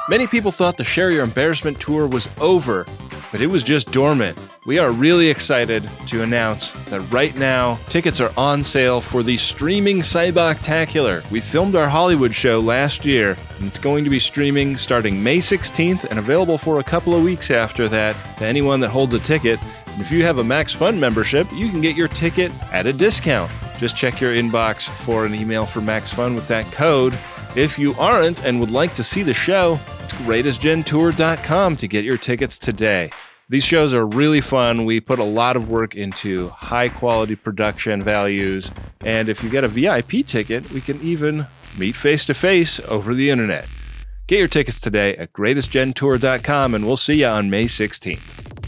Many people thought the Share Your Embarrassment tour was over, but it was just dormant. We are really excited to announce that right now, tickets are on sale for the streaming Cyboctacular. We filmed our Hollywood show last year, and it's going to be streaming starting May 16th and available for a couple of weeks after that to anyone that holds a ticket. And if you have a Max Fun membership, you can get your ticket at a discount. Just check your inbox for an email for Max Fun with that code. If you aren't and would like to see the show, it's greatestgentour.com to get your tickets today. These shows are really fun. We put a lot of work into high-quality production values, and if you get a VIP ticket, we can even meet face-to-face over the internet. Get your tickets today at greatestgentour.com, and we'll see you on May 16th.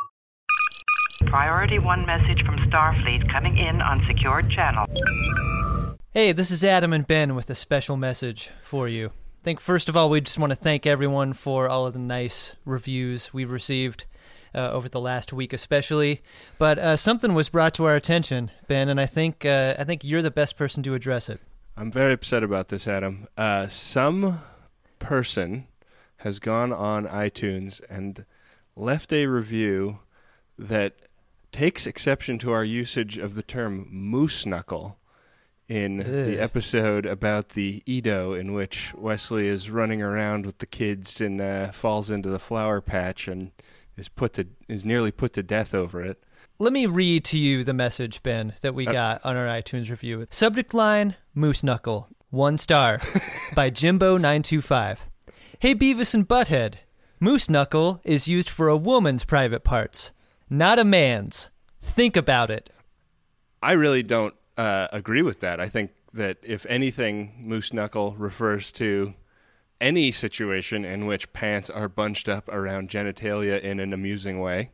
Priority 1 message from Starfleet coming in on secured channel. Hey, this is Adam and Ben with a special message for you. I think first of all, we just want to thank everyone for all of the nice reviews we've received over the last week especially. But something was brought to our attention, Ben, and I think you're the best person to address it. I'm very upset about this, Adam. Some person has gone on iTunes and left a review that takes exception to our usage of the term moose knuckle in the episode about the Edo, in which Wesley is running around with the kids and falls into the flower patch and is nearly put to death over it. Let me read to you the message, Ben, that we got on our iTunes review. Subject line, Moose Knuckle, 1 star, by Jimbo925. Hey Beavis and Butthead, Moose Knuckle is used for a woman's private parts, not a man's. Think about it. I really don't agree with that. I think that if anything, Moose Knuckle refers to any situation in which pants are bunched up around genitalia in an amusing way.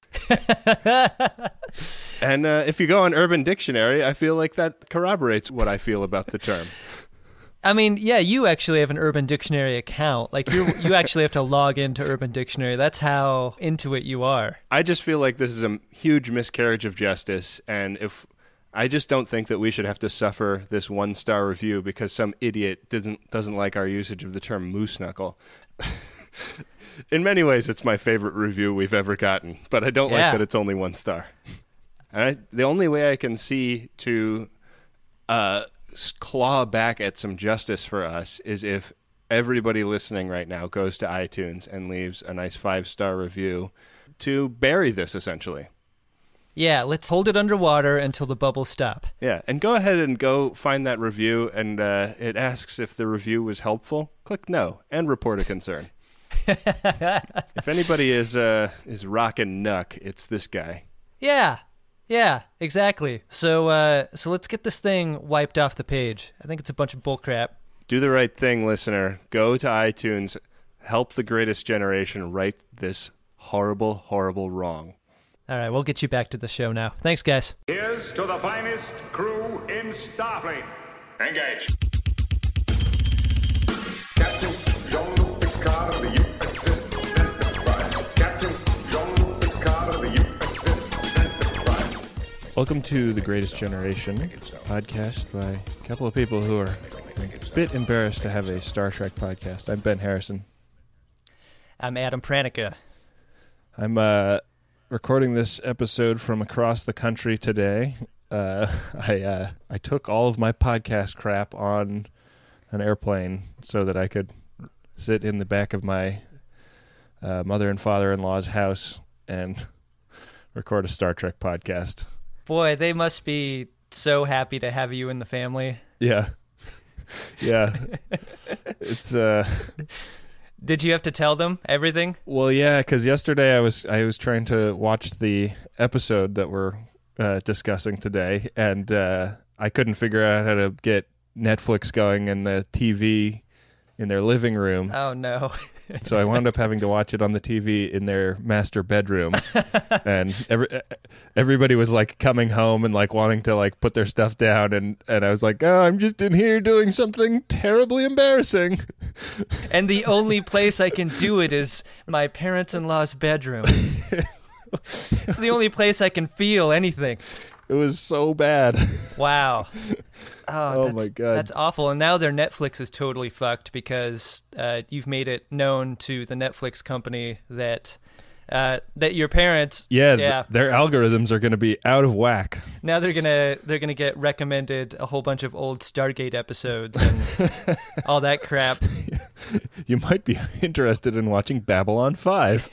And if you go on Urban Dictionary, I feel like that corroborates what I feel about the term. I mean, yeah, you actually have an Urban Dictionary account. Like, you actually have to log into Urban Dictionary. That's how into it you are. I just feel like this is a huge miscarriage of justice, and I just don't think that we should have to suffer this 1-star review because some idiot doesn't like our usage of the term moose knuckle. In many ways, it's my favorite review we've ever gotten, but I don't like that it's only 1 star. And the only way I can see to claw back at some justice for us is if everybody listening right now goes to iTunes and leaves a nice 5-star review to bury this, essentially. Yeah, let's hold it underwater until the bubbles stop. Yeah, and go ahead and go find that review, and it asks if the review was helpful. Click no, and report a concern. If anybody is rockin' Nuck, it's this guy. Yeah, exactly. So let's get this thing wiped off the page. I think it's a bunch of bullcrap. Do the right thing, listener. Go to iTunes. Help the greatest generation right this horrible, horrible wrong. All right, we'll get you back to the show now. Thanks, guys. Here's to the finest crew in Starfleet. Engage. Captain Jean-Luc Picard of the USS Enterprise. Captain Jean-Luc Picard of the USS Enterprise. Welcome to The Greatest Generation, podcast by a couple of people who are a bit embarrassed to have a Star Trek podcast. I'm Ben Harrison. I'm Adam Pranica. I'm recording this episode from across the country today. I took all of my podcast crap on an airplane so that I could sit in the back of my mother and father-in-law's house and record a Star Trek podcast. Boy, they must be so happy to have you in the family. Yeah. It's Did you have to tell them everything? Well, yeah, because yesterday I was trying to watch the episode that we're discussing today, and I couldn't figure out how to get Netflix going in the TV in their living room. Oh, no. So I wound up having to watch it on the TV in their master bedroom. And everybody was like coming home and like wanting to like put their stuff down. And I was like, oh, I'm just in here doing something terribly embarrassing. And the only place I can do it is my parents-in-law's bedroom. It's the only place I can feel anything. It was so bad. Wow. Oh my God. That's awful. And now their Netflix is totally fucked because you've made it known to the Netflix company that your parents Their algorithms are going to be out of whack. Now they're gonna get recommended a whole bunch of old Stargate episodes and all that crap. You might be interested in watching Babylon 5.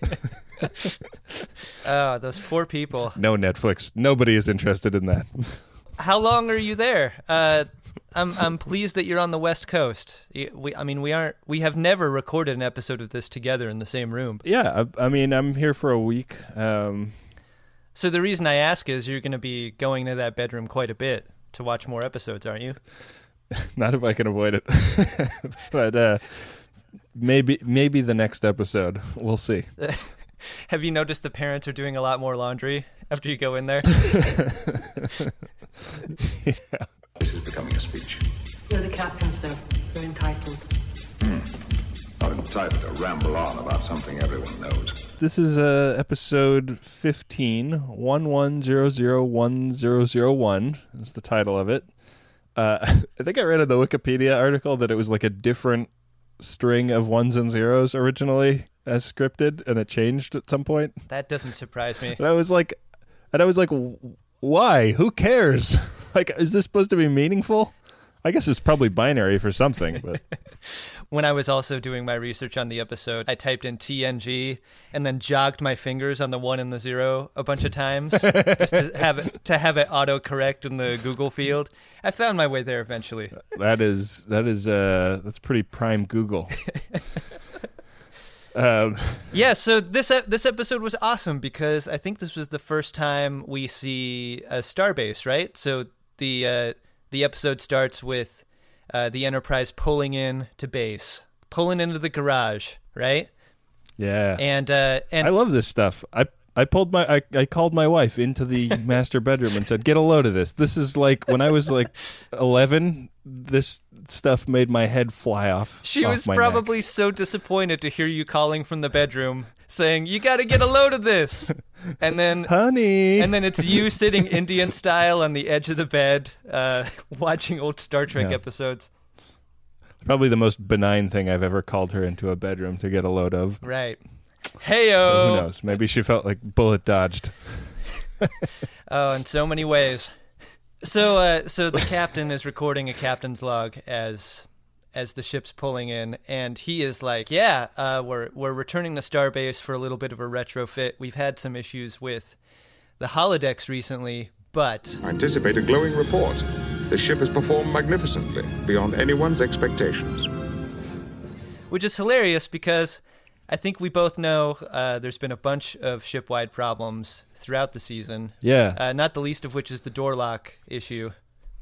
Oh, those poor people. No, Netflix. Nobody is interested in that. How long are you there? I'm pleased that you're on the West Coast. We have never recorded an episode of this together in the same room. Yeah, I mean, I'm here for a week. So the reason I ask is you're going to be going to that bedroom quite a bit to watch more episodes, aren't you? Not if I can avoid it. But maybe the next episode. We'll see. Have you noticed the parents are doing a lot more laundry after you go in there? Yeah. This is becoming a speech. You're the captain, sir. You're entitled. Not entitled to ramble on about something everyone knows. This is episode 15, 11001001 is the title of it. I think I read in the Wikipedia article that it was like a different string of ones and zeros originally as scripted, and it changed at some point. That doesn't surprise me. And I was like, why? Who cares? Like, is this supposed to be meaningful? I guess it's probably binary for something, but When I was also doing my research on the episode, I typed in TNG and then jogged my fingers on the 1 and the 0 a bunch of times just to have it autocorrect in the Google field. I found my way there eventually. that's pretty prime Google. Yeah, so this episode was awesome because I think this was the first time we see a starbase, right? So the episode starts with the Enterprise pulling into the garage, right? Yeah. And I love this stuff. I called my wife into the master bedroom and said, "Get a load of this. This is like when I was like 11, this stuff made my head fly off." She off was my probably neck. so disappointed to hear you calling from the bedroom saying, "You got to get a load of this." And then Honey. And then it's you sitting Indian style on the edge of the bed, watching old Star Trek episodes. Probably the most benign thing I've ever called her into a bedroom to get a load of. Right. So Hey-o! who knows? Maybe she felt like bullet dodged. Oh, in so many ways. So the captain is recording a captain's log as the ship's pulling in, and he is like, we're returning to Starbase for a little bit of a retrofit. We've had some issues with the holodecks recently, but I anticipate a glowing report. The ship has performed magnificently, beyond anyone's expectations. which is hilarious because I think we both know there's been a bunch of ship-wide problems throughout the season. Yeah. Not the least of which is the door lock issue.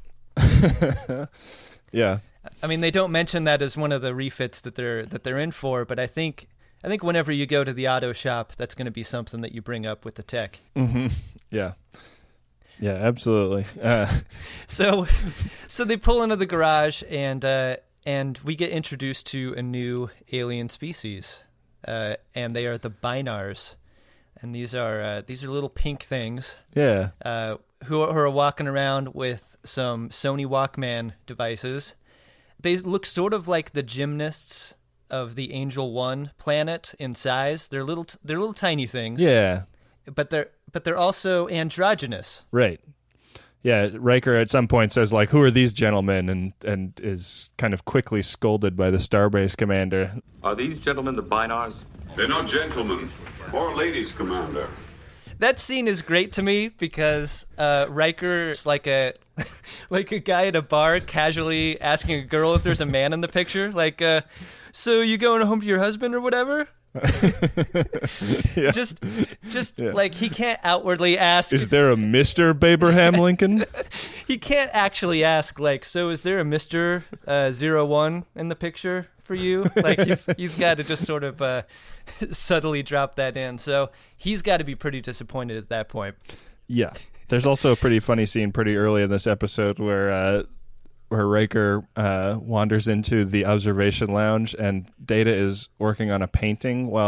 Yeah. I mean, they don't mention that as one of the refits that they're in for, but I think whenever you go to the auto shop, that's going to be something that you bring up with the tech. Mm-hmm. Yeah. Yeah, absolutely. So they pull into the garage, and we get introduced to a new alien species, and they are the Binars, and these are little pink things. Yeah. Who are walking around with some Sony Walkman devices. They look sort of like the gymnasts of the Angel One planet in size. They're little tiny things. Yeah. But they're also androgynous. Right. Yeah, Riker at some point says, like, "Who are these gentlemen?" and is kind of quickly scolded by the Starbase commander. Are these gentlemen the Binars? They're not gentlemen or ladies, Commander. That scene is great to me because Riker is like a guy at a bar casually asking a girl if there's a man in the picture. Like, so you going home to your husband or whatever? Yeah. Just like he can't outwardly ask. Is there a Mr. Abraham Lincoln? He can't actually ask, like, so is there a Mr. 01 in the picture for you? Like, he's got to just sort of subtly drop that in. So he's got to be pretty disappointed at that point. Yeah. There's also a pretty funny scene pretty early in this episode where Riker wanders into the observation lounge and Data is working on a painting while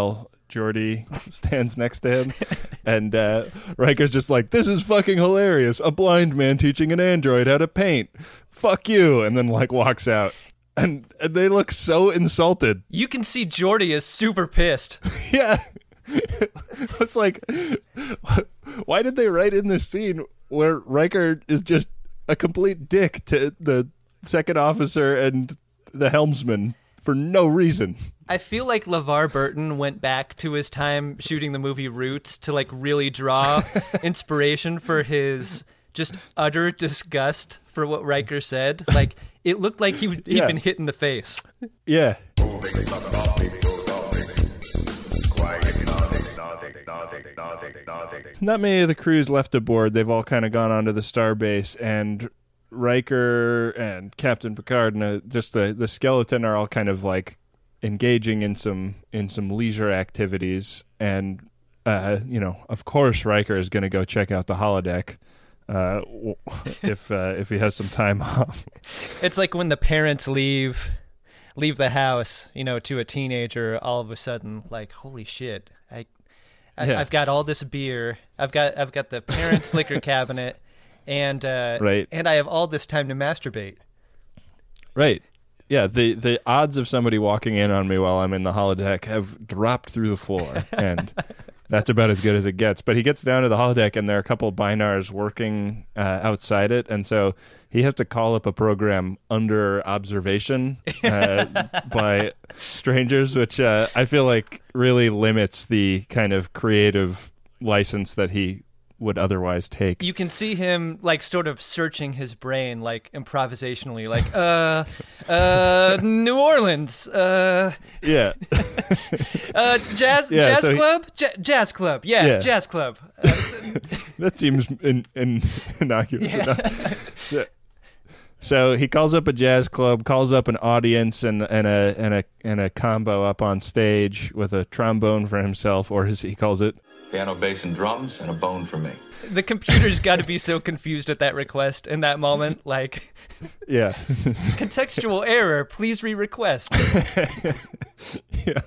Geordi stands next to him, and Riker's just like, "This is fucking hilarious! A blind man teaching an android how to paint. Fuck you!" And then like walks out, and they look so insulted. You can see Geordi is super pissed. Yeah, it's like, why did they write in this scene where Riker is just a complete dick to the second officer and the helmsman for no reason? I feel like LeVar Burton went back to his time shooting the movie Roots to like really draw inspiration for his just utter disgust for what Riker said. Like, it looked like he'd been hit in the face. Yeah. Not many of the crews left aboard. They've all kind of gone onto the starbase, and Riker and Captain Picard and just the skeleton are all kind of like engaging in some leisure activities, and of course Riker is going to go check out the holodeck if he has some time off. It's like when the parents leave the house, to a teenager, all of a sudden, like, holy shit, I've got all this beer, I've got the parents' liquor cabinet, and right, and I have all this time to masturbate. Right. Yeah, the odds of somebody walking in on me while I'm in the holodeck have dropped through the floor, and that's about as good as it gets. But he gets down to the holodeck, and there are a couple of Binars working outside it, and so he has to call up a program under observation by strangers, which I feel like really limits the kind of creative license that he would otherwise take. You can see him like sort of searching his brain, like improvisationally, like New Orleans, yeah, jazz club, yeah. Jazz club. That seems innocuous enough. Yeah. So he calls up a jazz club, calls up an audience, and a combo up on stage with a trombone for himself, or as he calls it, Piano, bass, and drums, and a bone for me. The computer's got to be so confused at that request in that moment. Like, yeah, contextual error. Please re-request. Yeah.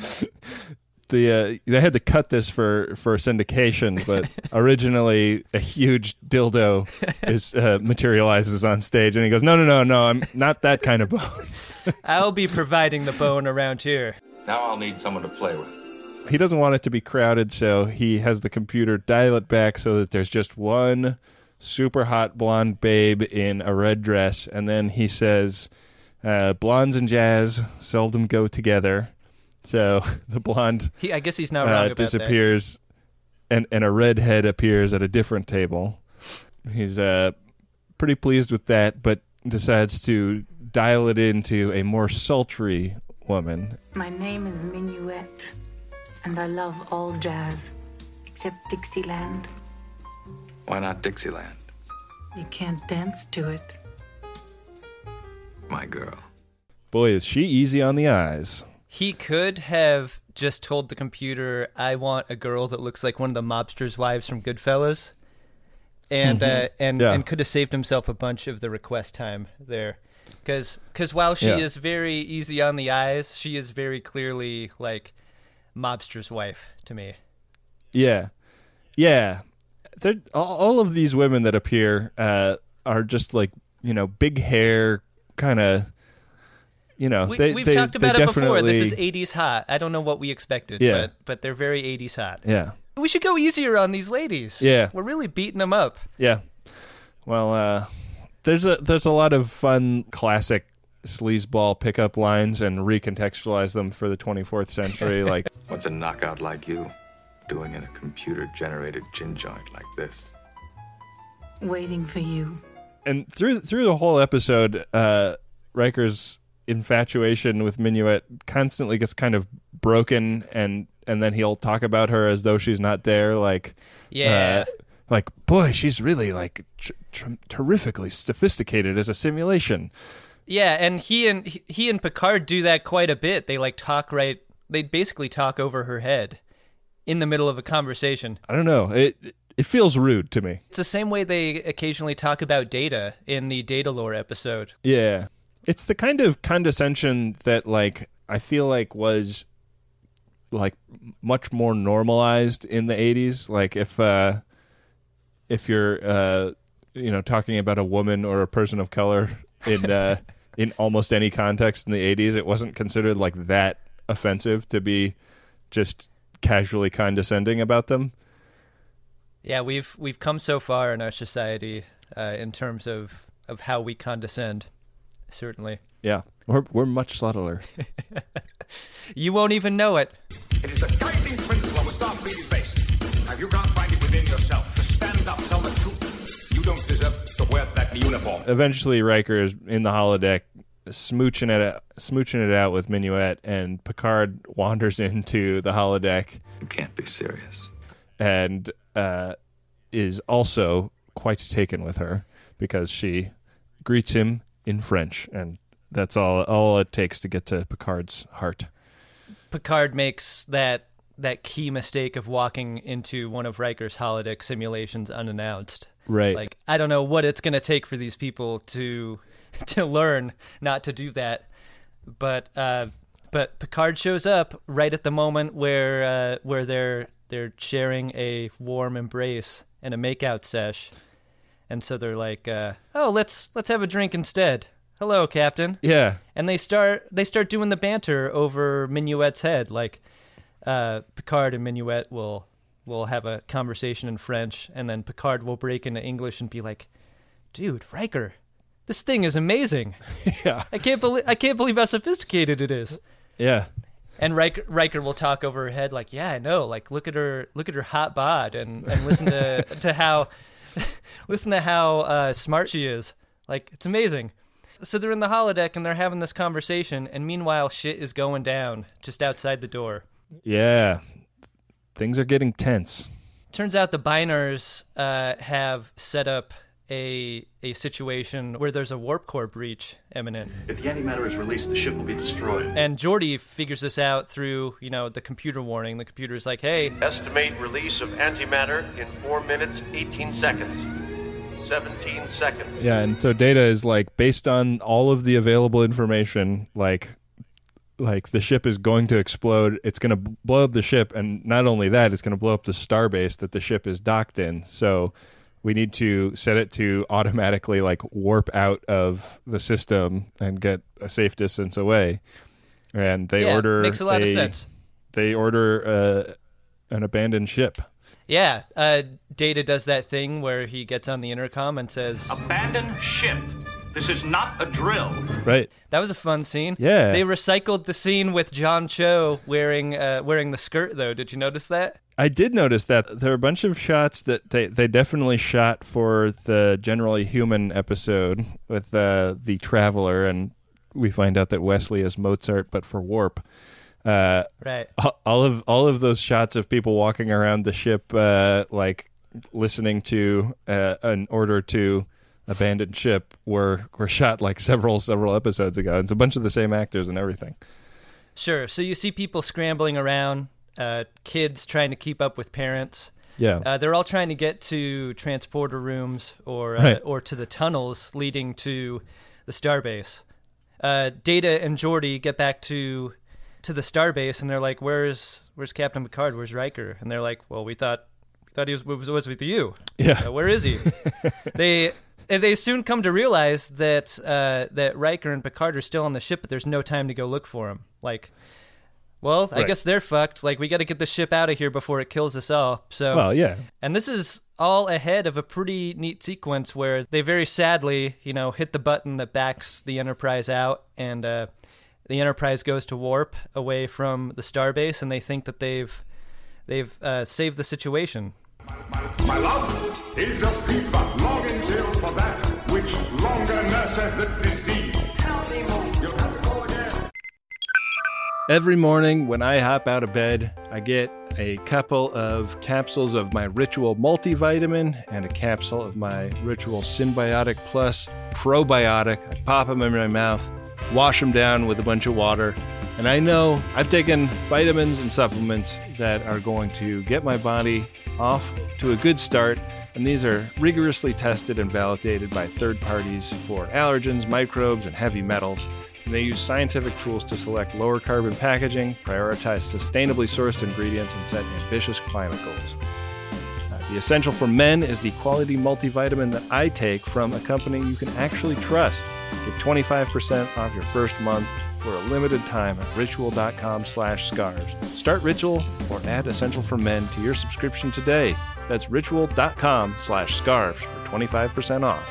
They had to cut this for syndication, but originally a huge dildo materializes on stage, and he goes, no, I'm not that kind of bone. I'll be providing the bone around here. Now I'll need someone to play with. He doesn't want it to be crowded, so he has the computer dial it back so that there's just one super hot blonde babe in a red dress, and then he says, blondes and jazz seldom go together. So the blonde I guess he's not wrong about disappears, and a redhead appears at a different table. He's pretty pleased with that, but decides to dial it into a more sultry woman. My name is Minuet, and I love all jazz, except Dixieland. Why not Dixieland? You can't dance to it. My girl. Boy, is she easy on the eyes. He could have just told the computer, I want a girl that looks like one of the mobsters' wives from Goodfellas, and could have saved himself a bunch of the request time there. Because while she is very easy on the eyes, she is very clearly like mobster's wife to me. Yeah. All of these women that appear are just like, big hair, kind of, we've talked about it before. This is 80s hot. I don't know what we expected, but they're very 80s hot. Yeah. We should go easier on these ladies. Yeah. We're really beating them up. Yeah. Well, there's a lot of fun classic sleazeball pickup lines and recontextualize them for the 24th century. Like, what's a knockout like you doing in a computer-generated gin joint like this? Waiting for you. And through the whole episode, Riker's infatuation with Minuet constantly gets kind of broken, and then he'll talk about her as though she's not there. Like, like, boy, she's really like terrifically sophisticated as a simulation. Yeah, and he and Picard do that quite a bit. They like they basically talk over her head in the middle of a conversation. I don't know. It feels rude to me. It's the same way they occasionally talk about Data in the Data Lore episode. Yeah. It's the kind of condescension that, like, I feel like was like much more normalized in the 80s. Like if you're talking about a woman or a person of color in almost any context in the 80s, it wasn't considered like that offensive to be just casually condescending about them. Yeah, we've come so far in our society in terms of how we condescend, certainly. Yeah, we're much subtler. You won't even know it. It is the guiding principle of a Starfleet is based. Now, you can't find it within yourself to stand up, tell the truth. You don't deserve to wear that uniform. Eventually, Riker is in the holodeck, smooching it out with Minuet, and Picard wanders into the holodeck. You can't be serious. And is also quite taken with her because she greets him in French, and that's all it takes to get to Picard's heart. Picard makes that key mistake of walking into one of Riker's holodeck simulations unannounced. Right. Like, I don't know what it's going to take for these people to learn not to do that. But Picard shows up right at the moment where they're sharing a warm embrace and a makeout sesh. And so they're like, let's have a drink instead. Hello, Captain. Yeah. And they start doing the banter over Minuet's head. Like, Picard and Minuet will have a conversation in French, and then Picard will break into English and be like, "Dude, Riker, this thing is amazing. Yeah. I can't believe how sophisticated it is." Yeah. And Riker will talk over her head like, "Yeah, I know. Like, look at her hot bod, and listen to how smart she is. Like, it's amazing." So they're in the holodeck and they're having this conversation, and meanwhile, shit is going down just outside the door. Yeah. Things are getting tense. Turns out the Binars have set up a situation where there's a warp core breach imminent. If the antimatter is released, the ship will be destroyed. And Geordi figures this out through, the computer warning. The computer's like, "Hey, estimate release of antimatter in 4 minutes, 18 seconds. 17 seconds. Yeah, and so Data is like, based on all of the available information, like the ship is going to explode. It's going to blow up the ship, and not only that, it's going to blow up the starbase that the ship is docked in. So we need to set it to automatically like warp out of the system and get a safe distance away. And they order makes a lot of sense. They order an abandoned ship. Yeah, Data does that thing where he gets on the intercom and says, "Abandon ship. This is not a drill." Right. That was a fun scene. Yeah. They recycled the scene with John Cho wearing the skirt, though. Did you notice that? I did notice that. There are a bunch of shots that they definitely shot for the Generally Human episode with the Traveler, and we find out that Wesley is Mozart, but for Warp. Right. All of those shots of people walking around the ship, like listening to an order to abandon ship, were shot like several episodes ago. It's a bunch of the same actors and everything. Sure. So you see people scrambling around, kids trying to keep up with parents. Yeah. They're all trying to get to transporter rooms or to the tunnels leading to the starbase. Data and Geordi get back to the starbase, and they're like, "Where's Captain Picard? Where's Riker?" And they're like, "Well, we thought he was with you. Yeah. Where is he?" They soon come to realize that Riker and Picard are still on the ship, but there's no time to go look for him. Like, well, I guess they're fucked. Like, we got to get the ship out of here before it kills us all. So, well, yeah. And this is all ahead of a pretty neat sequence where they very sadly, hit the button that backs the Enterprise out, and the Enterprise goes to warp away from the starbase, and they think that they've saved the situation. My love is a fever, longing till for that which longer nurseth the disease. You'll have to go again. Every morning when I hop out of bed, I get a couple of capsules of my Ritual multivitamin and a capsule of my Ritual Symbiotic Plus probiotic. I pop them in my mouth, wash them down with a bunch of water, and I know I've taken vitamins and supplements that are going to get my body off to a good start, and these are rigorously tested and validated by third parties for allergens, microbes, and heavy metals. And they use scientific tools to select lower carbon packaging, prioritize sustainably sourced ingredients, and set ambitious climate goals. The Essential for Men is the quality multivitamin that I take from a company you can actually trust. Get 25% off your first month for a limited time at ritual.com/scarves. Start Ritual or add Essential for Men to your subscription today. That's ritual.com/scarves for 25% off.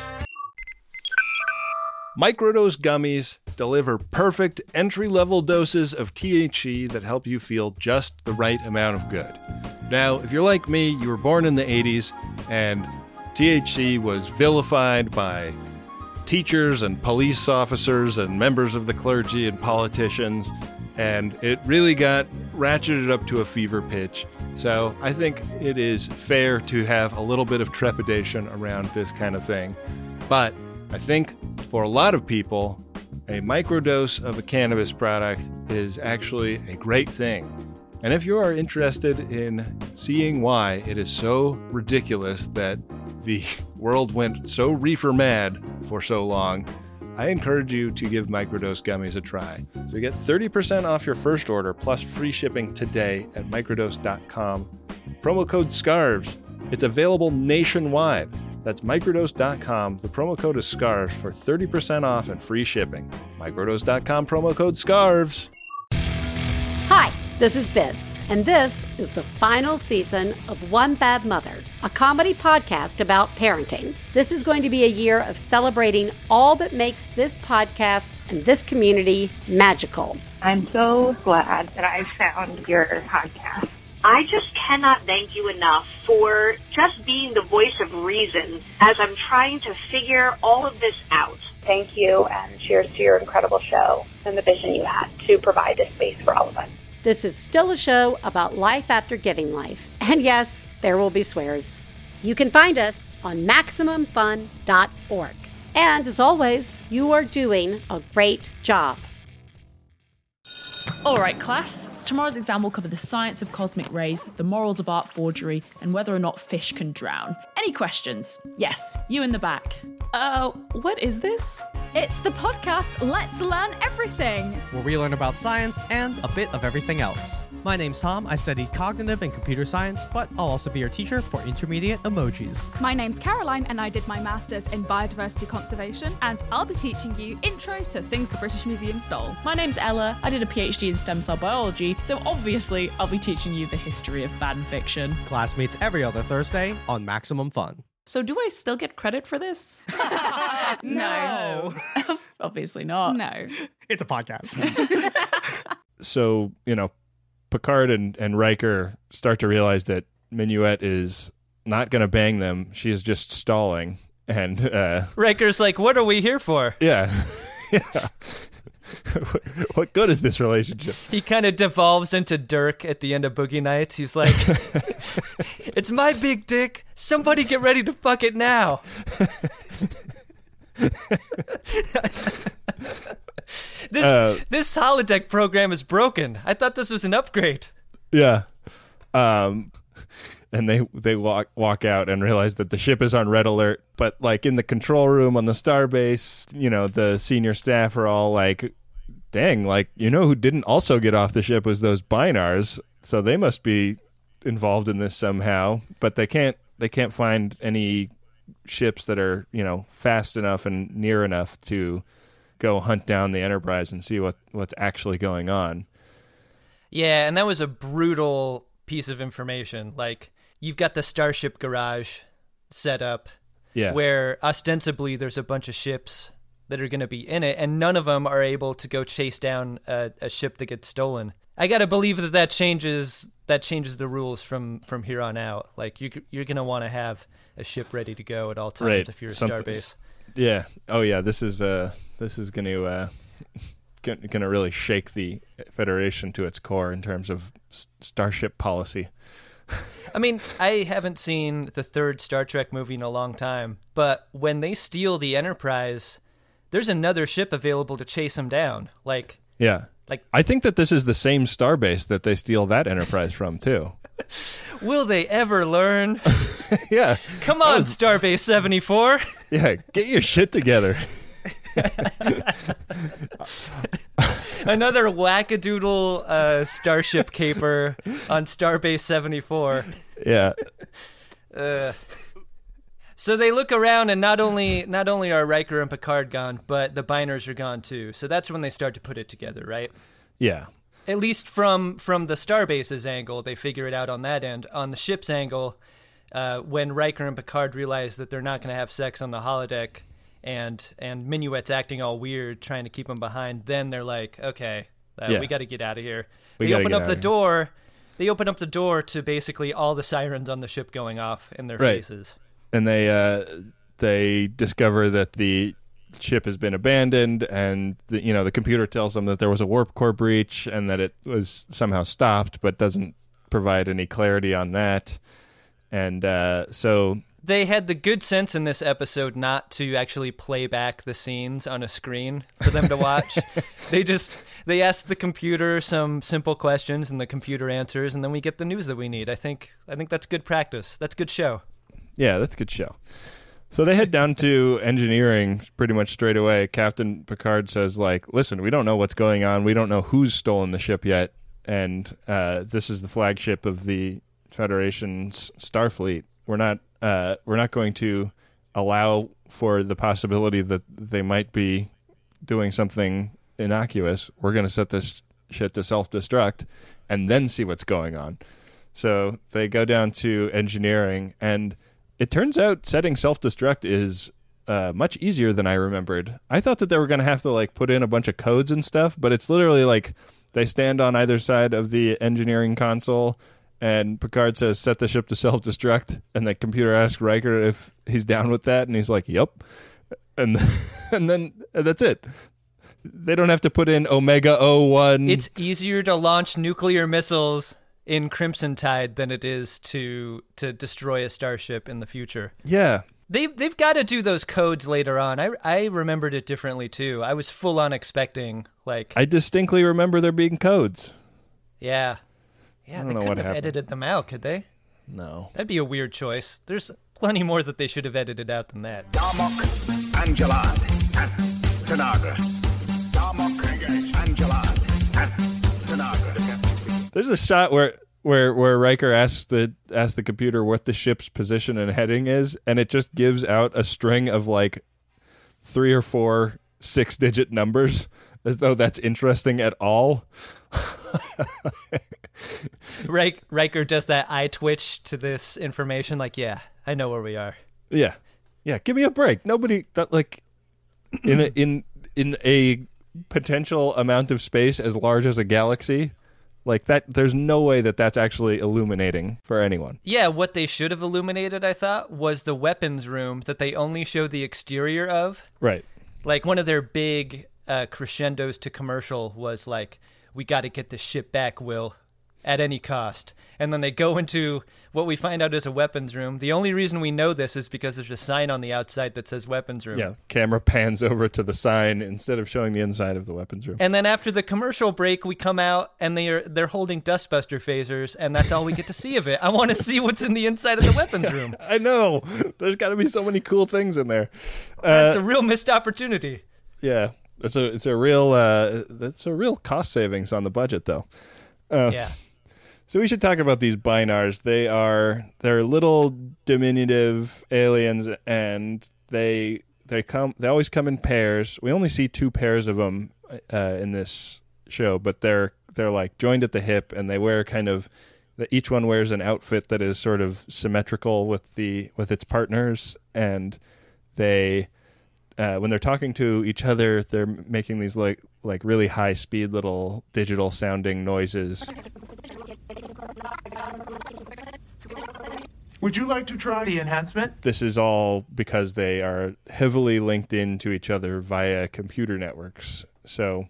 Microdose gummies deliver perfect entry-level doses of THC that help you feel just the right amount of good. Now, if you're like me, you were born in the 80s, and THC was vilified by teachers and police officers and members of the clergy and politicians, and it really got ratcheted up to a fever pitch. So I think it is fair to have a little bit of trepidation around this kind of thing. But I think for a lot of people, a microdose of a cannabis product is actually a great thing. And if you are interested in seeing why it is so ridiculous that the world went so reefer mad for so long, I encourage you to give microdose gummies a try. So you get 30% off your first order plus free shipping today at microdose.com. Promo code SCARVES. It's available nationwide. That's microdose.com. The promo code is SCARVES for 30% off and free shipping. Microdose.com, promo code SCARVES. Hi, this is Biz, and this is the final season of One Bad Mother, a comedy podcast about parenting. This is going to be a year of celebrating all that makes this podcast and this community magical. I'm so glad that I found your podcast. I just cannot thank you enough for just being the voice of reason as I'm trying to figure all of this out. Thank you, and cheers to your incredible show and the vision you had to provide this space for all of us. This is still a show about life after giving life. And yes, there will be swears. You can find us on MaximumFun.org. And as always, you are doing a great job. All right, class. Tomorrow's exam will cover the science of cosmic rays, the morals of art forgery, and whether or not fish can drown. Any questions? Yes, you in the back. What is this? It's the podcast Let's Learn Everything, where we learn about science and a bit of everything else. My name's Tom. I studied cognitive and computer science, but I'll also be your teacher for intermediate emojis. My name's Caroline, and I did my master's in biodiversity conservation, and I'll be teaching you intro to things the British Museum stole. My name's Ella. I did a PhD in stem cell biology, so obviously I'll be teaching you the history of fan fiction. Class meets every other Thursday on Maximum Fun. So do I still get credit for this? No. Obviously not. No. It's a podcast. So, Picard and Riker start to realize that Minuet is not going to bang them. She is just stalling. And Riker's like, what are we here for? Yeah. Yeah. What good is this relationship? He kind of devolves into Dirk at the end of Boogie Nights. He's like, it's my big dick. Somebody get ready to fuck it now. This holodeck program is broken. I thought this was an upgrade. Yeah. And they walk out and realize that the ship is on red alert. But like in the control room on the starbase, the senior staff are all like, dang, like, who didn't also get off the ship was those Bynars. So they must be involved in this somehow. But they can't find any ships that are, fast enough and near enough to go hunt down the Enterprise and see what's actually going on. Yeah, and that was a brutal piece of information. Like, you've got the Starship garage set up, where ostensibly there's a bunch of ships that are going to be in it, and none of them are able to go chase down a ship that gets stolen. I got to believe that changes the rules from here on out. Like, you're going to want to have a ship ready to go at all times if you're a starbase. Yeah. Oh yeah. This is going to really shake the Federation to its core in terms of starship policy. I mean, I haven't seen the third Star Trek movie in a long time, but when they steal the Enterprise, there's another ship available to chase them down. Yeah. I think that this is the same starbase that they steal that Enterprise from, too. Will they ever learn? Yeah. Come on, Starbase 74. Yeah, get your shit together. Another wackadoodle starship caper on Starbase 74. Yeah. So they look around, and not only are Riker and Picard gone, but the Biners are gone too. So that's when they start to put it together, right? Yeah. At least from the Starbase's angle, they figure it out on that end. On the ship's angle, when Riker and Picard realize that they're not going to have sex on the holodeck, and Minuet's acting all weird, trying to keep them behind, then they're like, okay, we got to get out of here. They open up the door. They open up the door to basically all the sirens on the ship going off in their faces. And they discover that the ship has been abandoned, and the computer tells them that there was a warp core breach and that it was somehow stopped, but doesn't provide any clarity on that. And so they had the good sense in this episode not to actually play back the scenes on a screen for them to watch. They asked the computer some simple questions, and the computer answers, and then we get the news that we need. I think that's good practice. That's good show. Yeah, that's a good show. So they head down to engineering pretty much straight away. Captain Picard says, listen, we don't know what's going on. We don't know who's stolen the ship yet. And this is the flagship of the Federation's Starfleet. We're not going to allow for the possibility that they might be doing something innocuous. We're going to set this shit to self-destruct and then see what's going on. So they go down to engineering, and it turns out setting self-destruct is much easier than I remembered. I thought that they were going to have to put in a bunch of codes and stuff, but it's literally they stand on either side of the engineering console, and Picard says, set the ship to self-destruct, and the computer asks Riker if he's down with that, and he's like, yep. And then that's it. They don't have to put in Omega 01. It's easier to launch nuclear missiles in Crimson Tide than it is to destroy a starship in the future. Yeah. They've got to do those codes later on. I remembered it differently too. I was full on expecting I distinctly remember there being codes. Yeah. Yeah, they couldn't have edited them out, could they? No. That'd be a weird choice. There's plenty more that they should have edited out than that. Darmok, Angelad, and Tanagra. Darmok, Angelad, and Tanagra. There's a shot where Riker asks the computer what the ship's position and heading is, and it just gives out a string of 3 or 4 6-digit numbers, as though that's interesting at all. Riker does that eye twitch to this information, yeah, I know where we are. Yeah, give me a break. Nobody in a potential amount of space as large as a galaxy. That, there's no way that that's actually illuminating for anyone. Yeah, what they should have illuminated, I thought, was the weapons room that they only show the exterior of. Right. One of their big crescendos to commercial was we got to get the ship back, Will, at any cost. And then they go into what we find out is a weapons room. The only reason we know this is because there's a sign on the outside that says weapons room. Yeah, camera pans over to the sign instead of showing the inside of the weapons room. And then after the commercial break, we come out and they're holding dustbuster phasers, and that's all we get to see of it. I want to see what's in the inside of the weapons room. I know. There's got to be so many cool things in there. That's a real missed opportunity. Yeah. It's a real cost savings on the budget, though. Yeah. So we should talk about these Binars. They're little diminutive aliens, and they always come in pairs. We only see 2 pairs of them in this show, but they're joined at the hip, and they wear each one wears an outfit that is sort of symmetrical with its partners, and they. When they're talking to each other, they're making these really high speed little digital sounding noises. Would you like to try the enhancement? This is all because they are heavily linked into each other via computer networks. So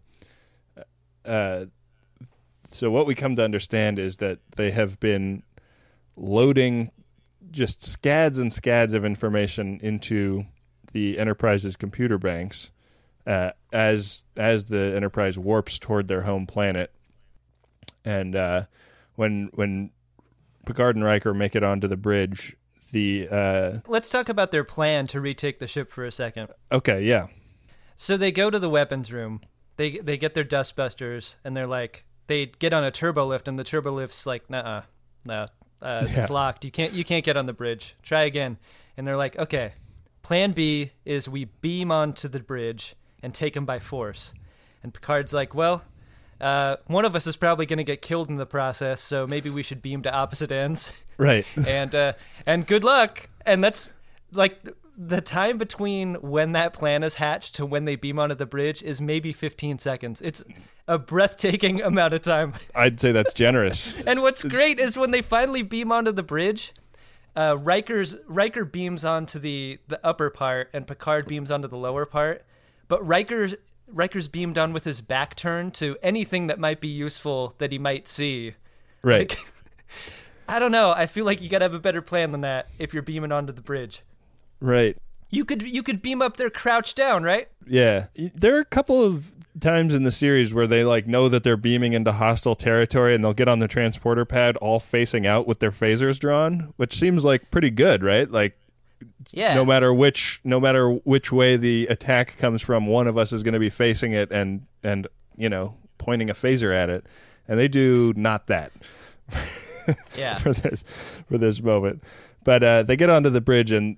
what we come to understand is that they have been loading just scads and scads of information into the Enterprise's computer banks as the Enterprise warps toward their home planet. And when Picard and Riker make it onto the bridge, let's talk about their plan to retake the ship for a second. Okay, yeah. So they go to the weapons room. They get their dustbusters, and they're like, they get on a turbo lift, and the turbo lift's like, no, it's locked. You can't get on the bridge. Try again. And they're like, okay, plan B is we beam onto the bridge and take him by force. And Picard's like, well, one of us is probably going to get killed in the process, so maybe we should beam to opposite ends. Right. And good luck. And that's like the time between when that plan is hatched to when they beam onto the bridge is maybe 15 seconds. It's a breathtaking amount of time. I'd say that's generous. And what's great is when they finally beam onto the bridge, Riker beams onto the upper part and Picard beams onto the lower part. But Riker's beamed on with his back turned to anything that might be useful that he might see. Right. Like, I don't know. I feel like you got to have a better plan than that if you're beaming onto the bridge. Right. You could beam up there crouched down, right? Yeah. There are a couple of times in the series where they like know that they're beaming into hostile territory and they'll get on the transporter pad all facing out with their phasers drawn, which seems like pretty good, right? Like, yeah. No matter which way the attack comes from, one of us is going to be facing it and pointing a phaser at it, and they do not that. Yeah. for this moment, but they get onto the bridge and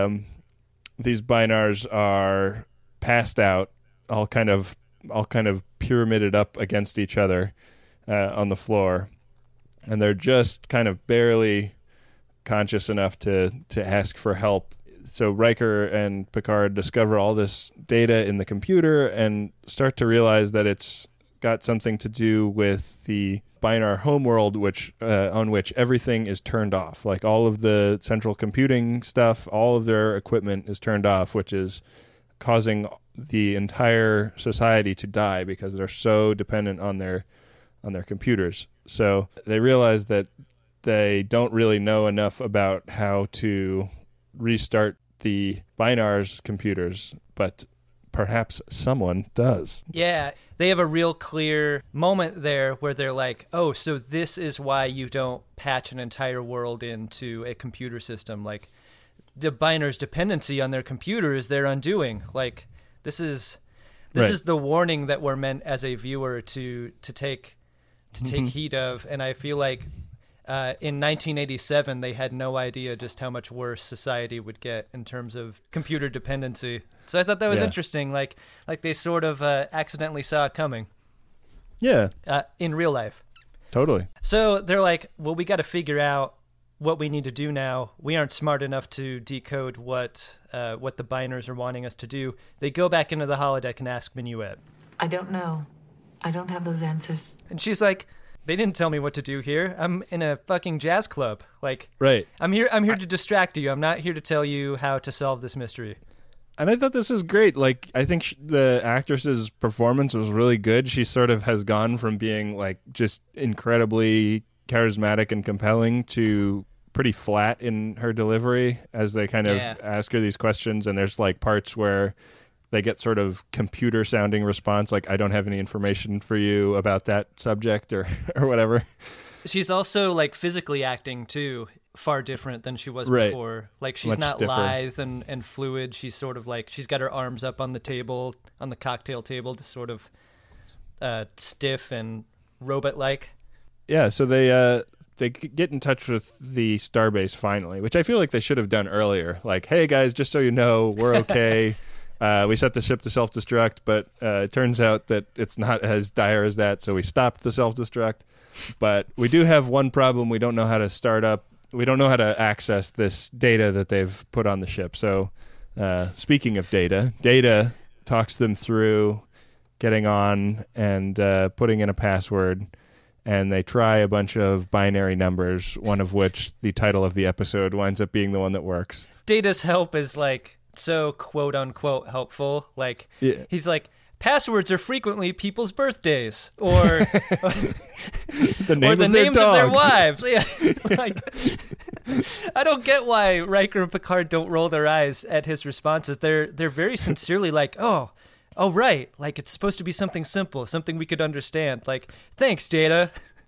these Bynars are passed out, all kind of pyramided up against each other on the floor, and they're just kind of barely conscious enough to ask for help. So Riker and Picard discover all this data in the computer and start to realize that it's got something to do with the Bynar homeworld, on which everything is turned off. Like all of the central computing stuff, all of their equipment is turned off, which is causing the entire society to die because they're so dependent on their computers. So they realize that they don't really know enough about how to restart the Bynar's computers, but perhaps someone does. Yeah, they have a real clear moment there where they're like, oh, so this is why you don't patch an entire world into a computer system. Like, the Bynar's dependency on their computer is their undoing. Like, this is the warning that we're meant as a viewer to take heed of, and I feel like in 1987, they had no idea just how much worse society would get in terms of computer dependency. So I thought that was interesting. Like they sort of accidentally saw it coming. Yeah. In real life. Totally. So they're like, well, we got to figure out what we need to do now. We aren't smart enough to decode what the Bynars are wanting us to do. They go back into the holodeck and ask Minuet. I don't know. I don't have those answers. And she's like, they didn't tell me what to do here. I'm in a fucking jazz club. Like, right. I'm here to distract you. I'm not here to tell you how to solve this mystery. And I thought this is great. Like, I think the actress's performance was really good. She sort of has gone from being like just incredibly charismatic and compelling to pretty flat in her delivery as they kind of ask her these questions. And there's like parts where they get sort of computer sounding response, like, I don't have any information for you about that subject or whatever. She's also like physically acting too, far different than she was before. Like, she's much not stiffer. Lithe and fluid. She's sort of like, she's got her arms up on the table, on the cocktail table, to sort of stiff and robot-like. Yeah, so they get in touch with the starbase finally, which I feel like they should have done earlier. Like, hey guys, just so you know, we're okay. We set the ship to self-destruct, but it turns out that it's not as dire as that, so we stopped the self-destruct. But we do have one problem. We don't know how to start up. We don't know how to access this data that they've put on the ship. So speaking of Data talks them through getting on and putting in a password, and they try a bunch of binary numbers, one of which the title of the episode winds up being the one that works. Data's help is like so quote unquote helpful. Like, he's like, passwords are frequently people's birthdays or the names of their wives. Yeah. Like, I don't get why Riker and Picard don't roll their eyes at his responses. They're very sincerely like, oh right, like it's supposed to be something simple, something we could understand. Like, thanks, Data.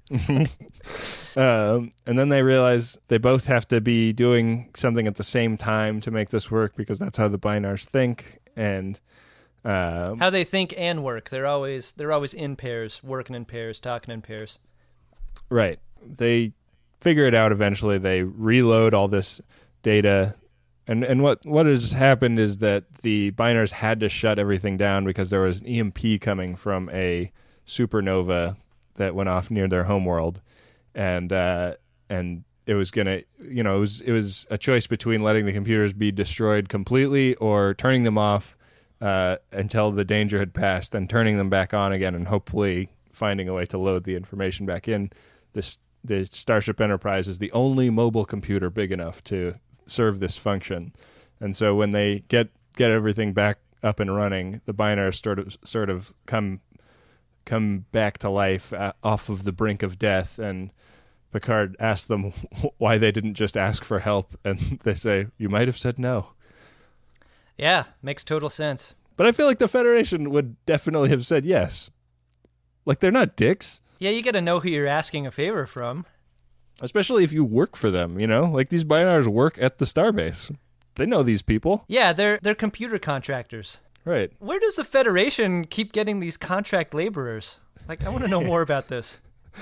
And then they realize they both have to be doing something at the same time to make this work, because that's how the Bynars think. And How they think and work. They're always in pairs, working in pairs, talking in pairs. Right. They figure it out eventually. They reload all this data. And what has happened is that the Binars had to shut everything down because there was an EMP coming from a supernova that went off near their homeworld. And it was gonna, it was a choice between letting the computers be destroyed completely or turning them off until the danger had passed, then turning them back on again, and hopefully finding a way to load the information back in. The Starship Enterprise is the only mobile computer big enough to serve this function, and so when they get everything back up and running, the Binars sort of come back to life off of the brink of death, and Picard asks them why they didn't just ask for help, and they say, "You might have said no." Yeah, makes total sense. But I feel like the Federation would definitely have said yes. Like, they're not dicks. Yeah, you got to know who you're asking a favor from. Especially if you work for them, Like, these Binars work at the starbase. They know these people. Yeah, they're computer contractors. Right. Where does the Federation keep getting these contract laborers? Like, I want to know more about this.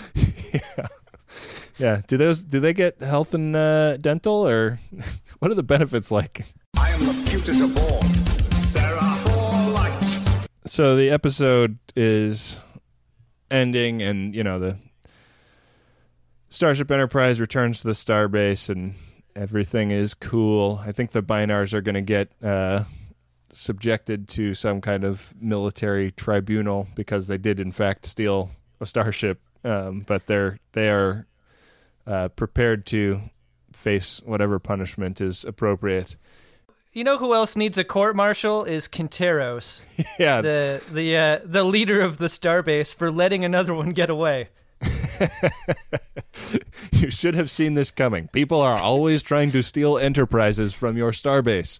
Yeah. Do they get health and dental, or what are the benefits like? I am the cutest of all. There are 4 lights. So the episode is ending, and the Starship Enterprise returns to the starbase, and everything is cool. I think the Binars are going to get subjected to some kind of military tribunal because they did in fact steal a starship, but they are prepared to face whatever punishment is appropriate. You know who else needs a court-martial is Quinteros. Yeah. The leader of the starbase for letting another one get away. You should have seen this coming. People are always trying to steal enterprises from your starbase.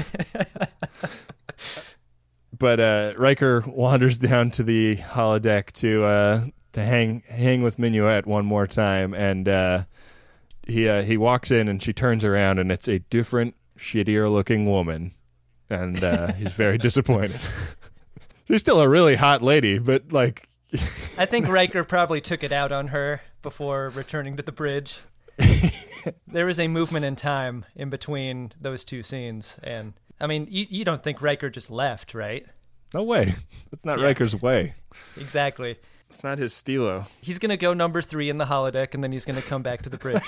But Riker wanders down to the holodeck to hang with Minuet one more time, and he walks in, and she turns around, and it's a different, shittier looking woman, and he's very disappointed. She's still a really hot lady, but like I think Riker probably took it out on her before returning to the bridge. There is a movement in time in between those two scenes, and I mean, you don't think Riker just left, right? No way. That's not Riker's way. Exactly. It's not his stilo. He's going to go number 3 in the holodeck, and then he's going to come back to the bridge.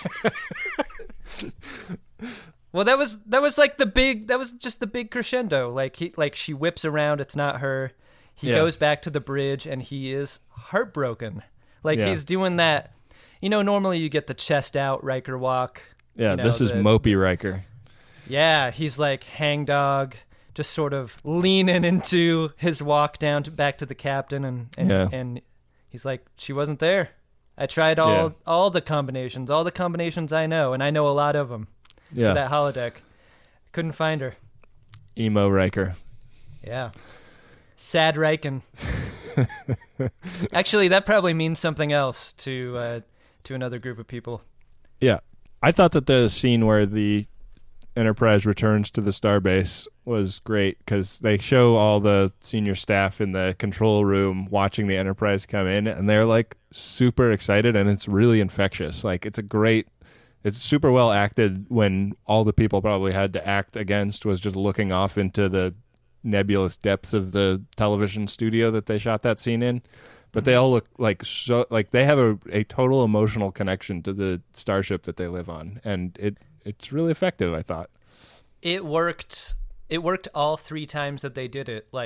Well, that was just the big crescendo. Like she whips around, it's not her. He goes back to the bridge, and he is heartbroken. He's doing that. Normally you get the chest out Riker walk. Yeah, this is mopey Riker. Yeah, he's like hangdog, just sort of leaning into his walk down back to the captain, and he's like, she wasn't there. I tried all the combinations I know, and I know a lot of them. To that holodeck. Couldn't find her. Emo Riker. Yeah. Sad Riken. Actually, that probably means something else to another group of people. Yeah. I thought that the scene where the Enterprise returns to the starbase was great because they show all the senior staff in the control room watching the Enterprise come in, and they're like super excited, and it's really infectious. Like, it's super well acted when all the people probably had to act against was just looking off into the nebulous depths of the television studio that they shot that scene in. But they all look like they have a total emotional connection to the starship that they live on, and it's really effective, I thought. It worked all 3 times that they did it.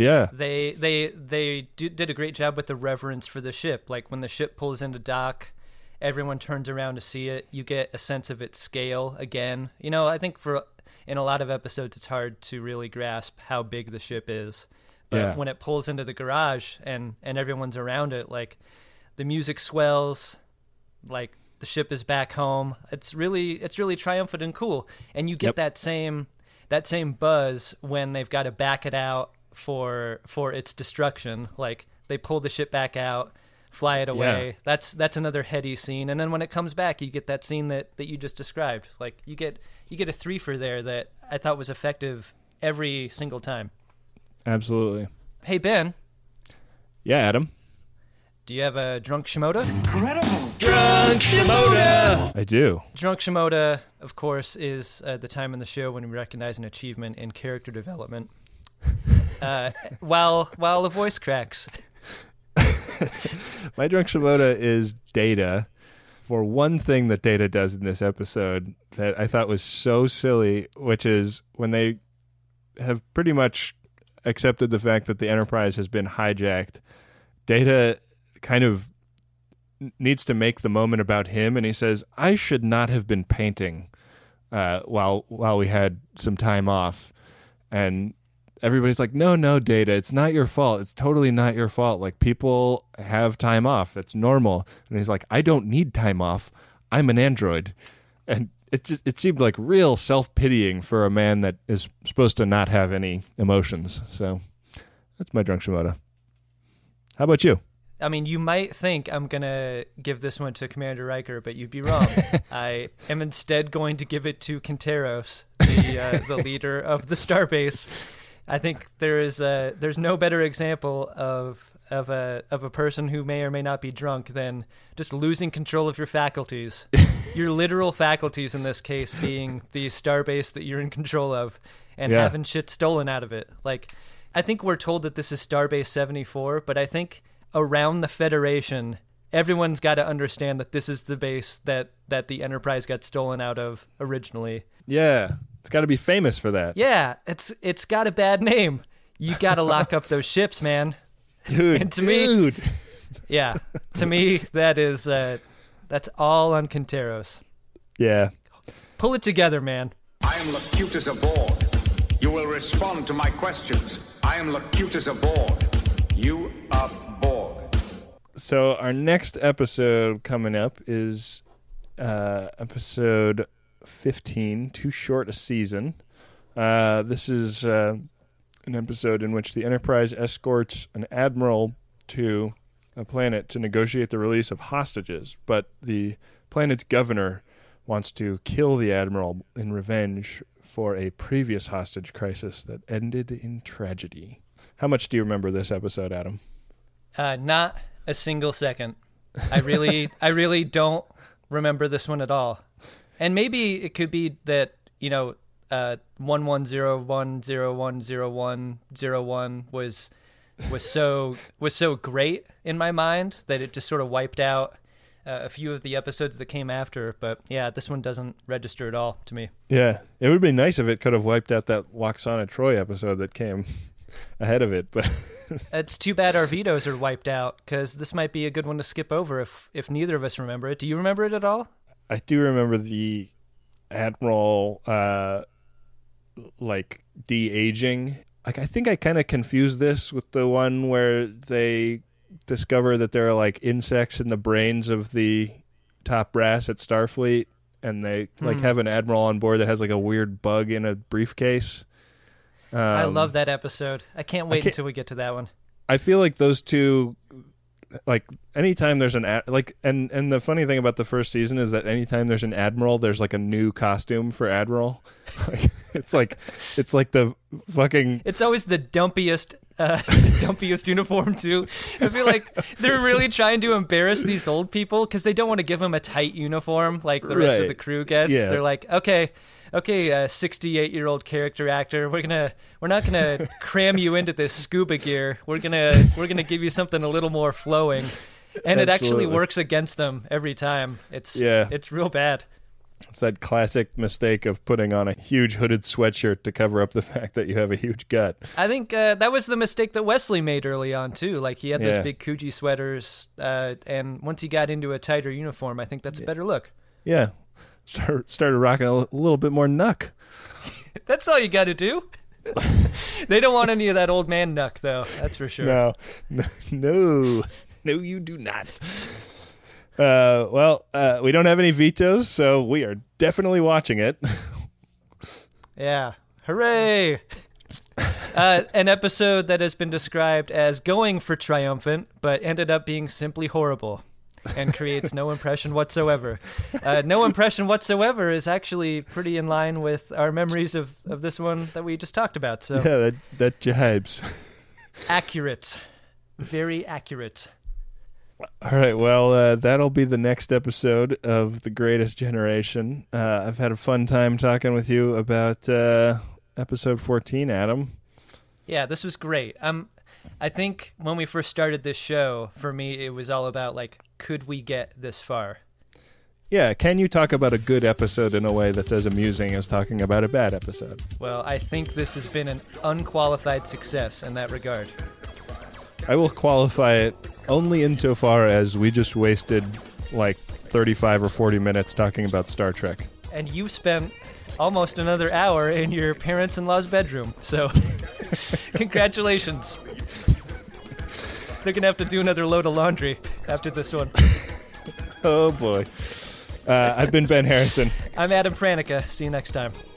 They did a great job with the reverence for the ship. Like, when the ship pulls into dock, everyone turns around to see it. You get a sense of its scale again. I think in a lot of episodes, it's hard to really grasp how big the ship is. But when it pulls into the garage and everyone's around it, like, the music swells, like, the ship is back home. It's really triumphant and cool. And you get that same buzz when they've got to back it out for its destruction. Like, they pull the ship back out, fly it away. Yeah. That's another heady scene. And then when it comes back, you get that scene that you just described. Like, you get a 3-fer there that I thought was effective every single time. Absolutely. Hey, Ben. Yeah, Adam. Do you have a Drunk Shimoda? Incredible. Drunk Shimoda! I do. Drunk Shimoda, of course, is the time in the show when we recognize an achievement in character development. While the voice cracks. My Drunk Shimoda is Data. For one thing that Data does in this episode that I thought was so silly, which is when they have pretty much accepted the fact that the Enterprise has been hijacked, Data kind of needs to make the moment about him, and he says, I should not have been painting while we had some time off. And everybody's like, no, Data, it's not your fault. It's totally not your fault. Like, people have time off. It's normal. And he's like, I don't need time off. I'm an android. And it seemed like real self-pitying for a man that is supposed to not have any emotions. So that's my Drunk Shimoda. How about you? I mean, you might think I'm going to give this one to Commander Riker, but you'd be wrong. I am instead going to give it to Quinteros, the leader of the Starbase. I think there's no better example of a person who may or may not be drunk than just losing control of your faculties. Your literal faculties in this case being the Starbase that you're in control of and having shit stolen out of it. Like, I think we're told that this is Starbase 74, but I think around the Federation, everyone's got to understand that this is the base that the Enterprise got stolen out of originally. Yeah, it's got to be famous for that. Yeah, it's got a bad name. You got to lock up those ships, man. Dude, and to me, yeah, to me that is that's all on Quinteros. Yeah, pull it together, man. I am Locutus aboard. You will respond to my questions. I am Locutus aboard. You are Borg. So our next episode coming up is episode 15, Too Short a Season. This is an episode in which the Enterprise escorts an admiral to a planet to negotiate the release of hostages, but the planet's governor wants to kill the admiral in revenge for a previous hostage crisis that ended in tragedy. How much do you remember this episode, Adam? Not a single second. I really don't remember this one at all. And maybe it could be that, 1101010101 was so great in my mind that it just sort of wiped out a few of the episodes that came after. But yeah, this one doesn't register at all to me. Yeah, it would be nice if it could have wiped out that Waxana Troy episode that came ahead of it, but it's too bad our vetoes are wiped out, because this might be a good one to skip over if neither of us remember it. Do you remember it at all? I do remember the Admiral de-aging. Like, I think I kind of confused this with the one where they discover that there are like insects in the brains of the top brass at Starfleet, and they have an admiral on board that has like a weird bug in a briefcase. I love that episode. I can't wait until we get to that one. I feel like those two, like, anytime there's an and the funny thing about the first season is that anytime there's an admiral, there's like a new costume for admiral. It's like the fucking. It's always the dumpiest uniform too. I feel like they're really trying to embarrass these old people because they don't want to give them a tight uniform like the rest of the crew gets. Yeah. They're like, okay, 68-year-old character actor, we're not gonna cram you into this scuba gear. We're gonna give you something a little more flowing, and it actually works against them every time. It's real bad. It's that classic mistake of putting on a huge hooded sweatshirt to cover up the fact that you have a huge gut. I think that was the mistake that Wesley made early on, too. Like, he had those big Coogee sweaters, and once he got into a tighter uniform, I think that's a better look. Yeah. Started rocking a little bit more nuck. That's all you got to do. They don't want any of that old man nuck, though. That's for sure. No, you do not. We don't have any vetoes, so we are definitely watching it. Yeah. Hooray! An episode that has been described as going for triumphant, but ended up being simply horrible. and creates no impression whatsoever. No impression whatsoever is actually pretty in line with our memories of this one that we just talked about. So yeah, that jibes. Accurate. Very accurate. All right, well, that'll be the next episode of The Greatest Generation. I've had a fun time talking with you about episode 14, Adam. Yeah, this was great. I think when we first started this show, for me, it was all about, like, could we get this far? Yeah, can you talk about a good episode in a way that's as amusing as talking about a bad episode? Well, I think this has been an unqualified success in that regard. I will qualify it only insofar as we just wasted like 35 or 40 minutes talking about Star Trek. And you spent almost another hour in your parents-in-law's bedroom, so congratulations. They're going to have to do another load of laundry after this one. Oh boy. I've been Ben Harrison. I'm Adam Pranica. See you next time.